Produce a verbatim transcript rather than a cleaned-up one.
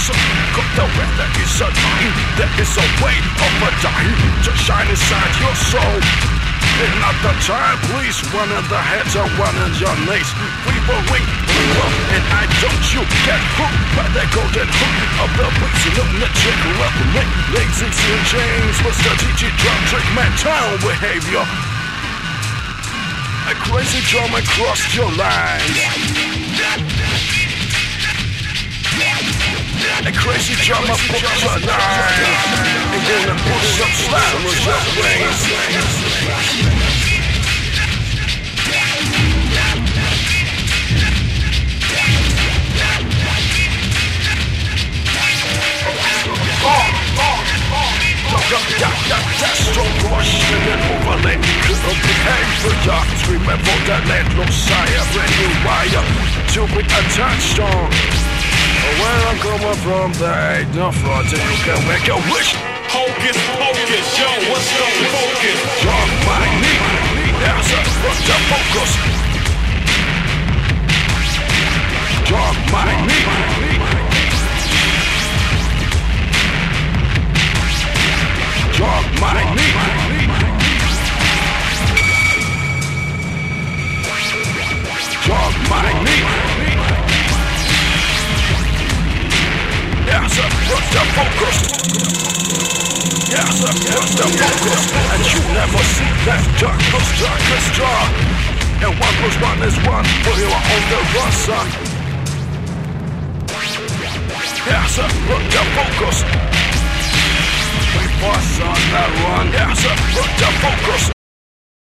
sun. Got the red that is a line, there is a way of a dime to shine inside your soul. And not the time, please. One in the heads and one in your knees. We will ring, we will, and I don't you get hooked by that golden hook of the beats. Lunatic love me, lazy and James was the D J drum trick man town behavior. A crazy drum across your line. A crazy drum up your line. And gonna push some slime with your brains. Strong Russian and overlay couldn't behave for darkness. Remember that land looks sire, brand new wire to be attached on. Where I'm coming from, there ain't no fraud till you can make a wish. Hocus pocus, yo, what's the focus? Dark my knee, there's a bunch of focus. Dark my knee. Dark my knee. Dark my knee. There's a bunch of focus. There's a bunch of focus. And you never see that darkest, darkest dark. And one plus one is one, but you are on the run, son. There's a bunch of focus. We bust on that run. There's a